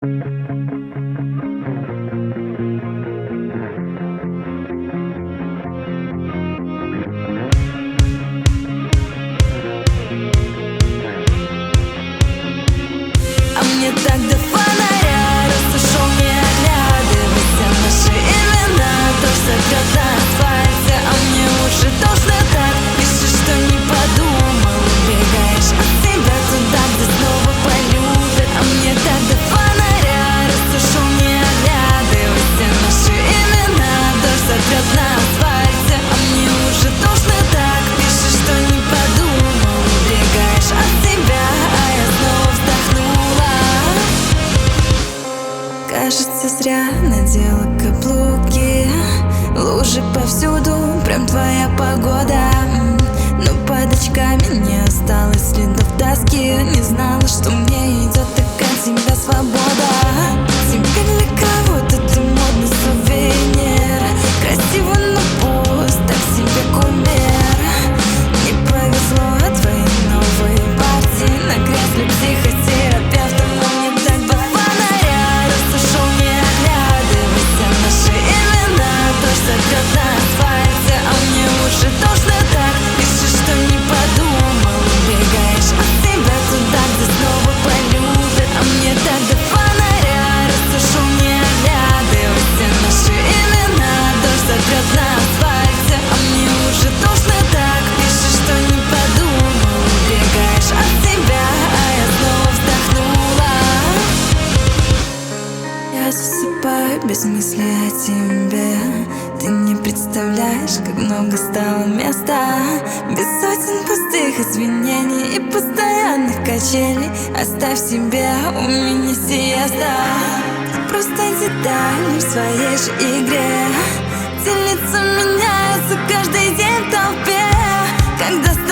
А мне так до фонаря, раз ушел, не оглядывайся. Наши имена дождь сотрет на асфальте. А мне лучше точно так. Пишешь, что не подумал, убегаешь от себя туда, где снова полюбят. А мне так до фонаря, раз ушел, не оглядывайся. Наши имена дождь сотрет на асфальте. А мне лучше точно так. Пишешь, что не подумал, убегаешь от себя, а я снова вздохнула. Кажется, зря надела каблуки. Лужи повсюду, прям твоя погода. Но под очками не осталось следов тоски. Не знала, что мне идет так от тебя свобода. Тебе для кого-то ты модный сувенир. Красиво, но пуст, так себе кумир. Не повезло твоей новой партии. Нагрязли психотерапевтом. Но мне так до фонаря, раз ушел, не оглядывайся. Наши имена дождь сотрет на асфальте. А мне лучше точно так. Пишешь, что не подумал, убегаешь от себя туда, где снова полюбят. А мне так до фонаря, раз ушел, не оглядывайся. Наши имена дождь сотрет на асфальте. А мне лучше точно так. Пишешь, что не подумал, убегаешь от себя, а я снова вздохнула. Я засыпаю без мысли о тебе. Ты не представляешь, как много стало места. Без сотен пустых извинений и постоянных качелей. Оставь себе, у меня сиеста. Ты просто деталь в своей же игре. Те лица меняются каждый день в толпе. Когда